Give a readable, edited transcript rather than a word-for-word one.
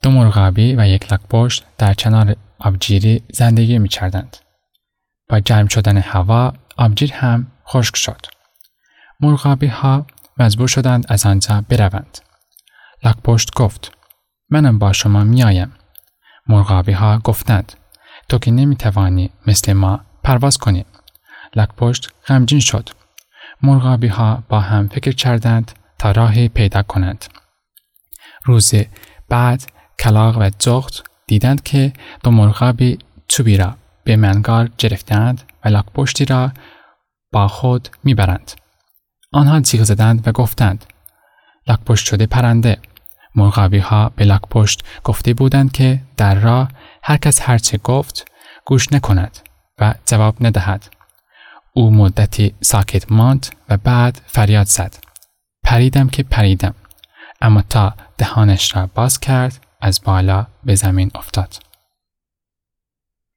دو مرغابی و یک لاک‌پشت در کنار آبجیری زندگی می‌کردند. با گرم شدن هوا آبجیر هم خشک شد. مرغابی‌ها مجبور شدند از آنجا بروند. لاک‌پشت گفت: منم با شما میایم. مرغابی‌ها گفتند: تو که نمیتوانی مثل ما پرواز کنی. لاک‌پشت غمگین شد. مرغابی‌ها با هم فکر کردند تا راهی پیدا کنند. روز بعد کلاغ و جغد دیدند که دو مرغابی چوبی را به منقار گرفتند و لاک‌پشتی را با خود میبرند. آنها جیغ زدند و گفتند: لاک‌پشت شده پرنده. مرغابی‌ها به لاک‌پشت گفته بودند که در راه هر کس هر چه گفت گوش نکند و جواب ندهد. او مدتی ساکت ماند و بعد فریاد زد: پریدم که پریدم. اما تا دهانش را باز کرد از بالا به زمین افتاد.